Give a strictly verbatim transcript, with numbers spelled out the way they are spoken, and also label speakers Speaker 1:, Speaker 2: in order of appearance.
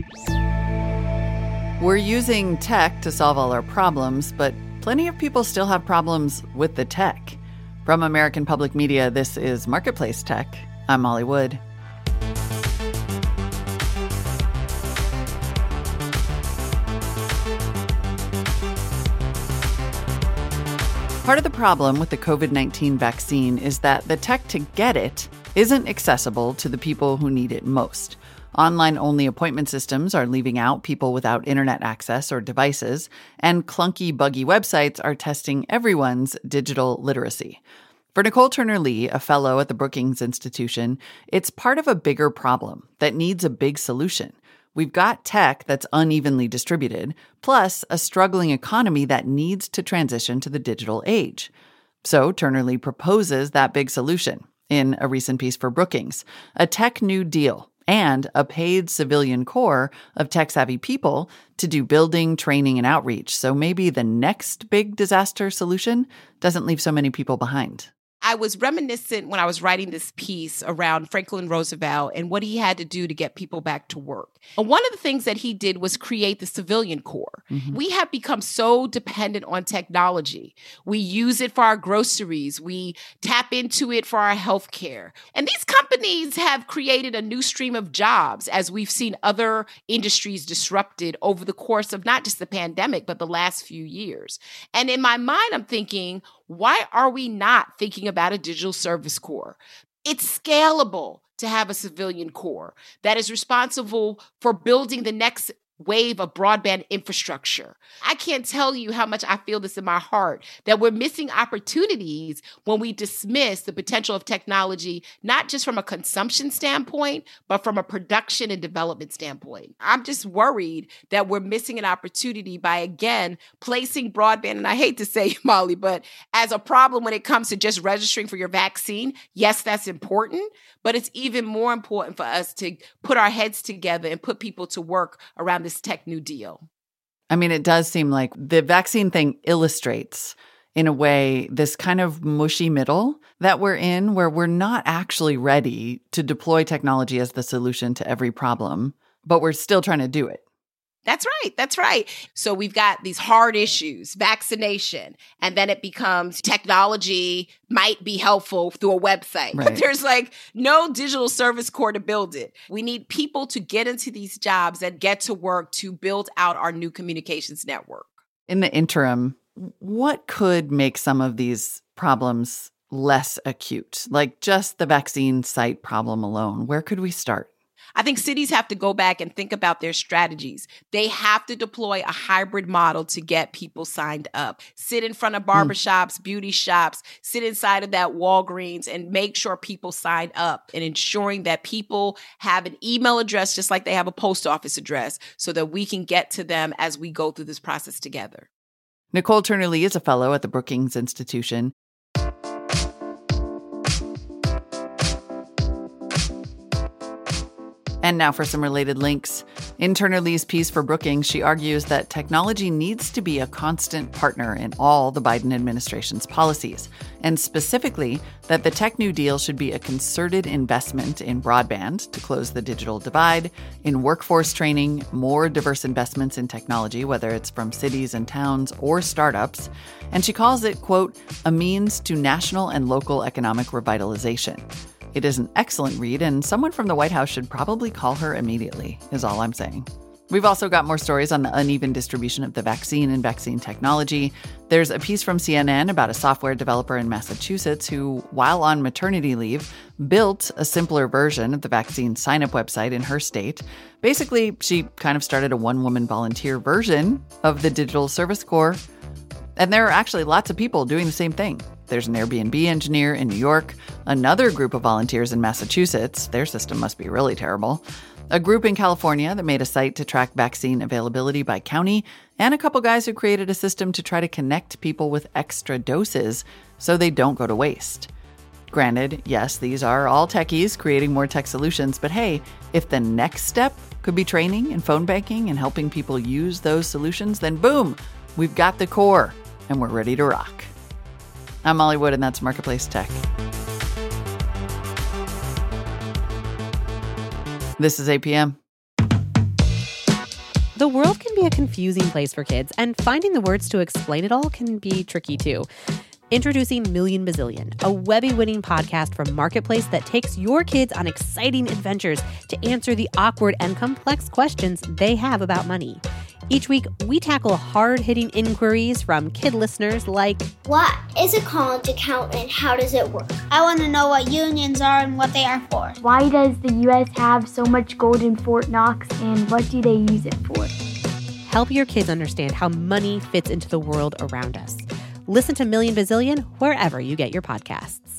Speaker 1: We're using tech to solve all our problems, but plenty of people still have problems with the tech. From American Public Media, this is Marketplace Tech. I'm Molly Wood. Part of the problem with the covid nineteen vaccine is that the tech to get it isn't accessible to the people who need it most. Online-only appointment systems are leaving out people without internet access or devices, and clunky, buggy websites are testing everyone's digital literacy. For Nicole Turner-Lee, a fellow at the Brookings Institution, it's part of a bigger problem that needs a big solution. We've got tech that's unevenly distributed, plus a struggling economy that needs to transition to the digital age. So Turner-Lee proposes that big solution in a recent piece for Brookings, a tech new deal and a paid civilian corps of tech-savvy people to do building, training, and outreach. So maybe the next big disaster solution doesn't leave so many people behind.
Speaker 2: I was reminiscent when I was writing this piece around Franklin Roosevelt and what he had to do to get people back to work. And one of the things that he did was create the civilian corps. Mm-hmm. We have become so dependent on technology. We use it for our groceries. We tap into it for our healthcare. And these companies have created a new stream of jobs as we've seen other industries disrupted over the course of not just the pandemic, but the last few years. And in my mind, I'm thinking, why are we not thinking about a digital service corps? It's scalable to have a civilian corps that is responsible for building the next wave of broadband infrastructure. I can't tell you how much I feel this in my heart, that we're missing opportunities when we dismiss the potential of technology, not just from a consumption standpoint, but from a production and development standpoint. I'm just worried that we're missing an opportunity by, again, placing broadband, and I hate to say, Molly, but as a problem when it comes to just registering for your vaccine. Yes, that's important, but it's even more important for us to put our heads together and put people to work around this tech new deal.
Speaker 1: I mean, it does seem like the vaccine thing illustrates, in a way, this kind of mushy middle that we're in, where we're not actually ready to deploy technology as the solution to every problem, but we're still trying to do it.
Speaker 2: That's right. That's right. So we've got these hard issues, vaccination, and then it becomes technology might be helpful through a website. Right. But there's like no digital service corps to build it. We need people to get into these jobs and get to work to build out our new communications network.
Speaker 1: In the interim, what could make some of these problems less acute? Like just the vaccine site problem alone, where could we start?
Speaker 2: I think cities have to go back and think about their strategies. They have to deploy a hybrid model to get people signed up. Sit in front of barbershops, mm. beauty shops, sit inside of that Walgreens and make sure people sign up, and ensuring that people have an email address just like they have a post office address so that we can get to them as we go through this process together.
Speaker 1: Nicole Turner-Lee is a fellow at the Brookings Institution. And now for some related links. In Turner-Lee's piece for Brookings, she argues that technology needs to be a constant partner in all the Biden administration's policies, and specifically that the tech New Deal should be a concerted investment in broadband to close the digital divide, in workforce training, more diverse investments in technology, whether it's from cities and towns or startups, and she calls it, quote, a means to national and local economic revitalization. It is an excellent read, and someone from the White House should probably call her immediately, is all I'm saying. We've also got more stories on the uneven distribution of the vaccine and vaccine technology. There's a piece from C N N about a software developer in Massachusetts who, while on maternity leave, built a simpler version of the vaccine sign-up website in her state. Basically, she kind of started a one-woman volunteer version of the digital service corps. And there are actually lots of people doing the same thing. There's an Airbnb engineer in New York, another group of volunteers in Massachusetts. Their system must be really terrible. A group in California that made a site to track vaccine availability by county, and a couple guys who created a system to try to connect people with extra doses so they don't go to waste. Granted, yes, these are all techies creating more tech solutions, but hey, if the next step could be training and phone banking and helping people use those solutions, then boom, we've got the core and we're ready to rock. I'm Molly Wood, and that's Marketplace Tech. This is A P M.
Speaker 3: The world can be a confusing place for kids, and finding the words to explain it all can be tricky too. Introducing Million Bazillion, a Webby-winning podcast from Marketplace that takes your kids on exciting adventures to answer the awkward and complex questions they have about money. Each week, we tackle hard-hitting inquiries from kid listeners like,
Speaker 4: what is a college account and how does it work?
Speaker 5: I want to know what unions are and what they are for.
Speaker 6: Why does the U S have so much gold in Fort Knox and what do they use it for?
Speaker 3: Help your kids understand how money fits into the world around us. Listen to Million Bazillion wherever you get your podcasts.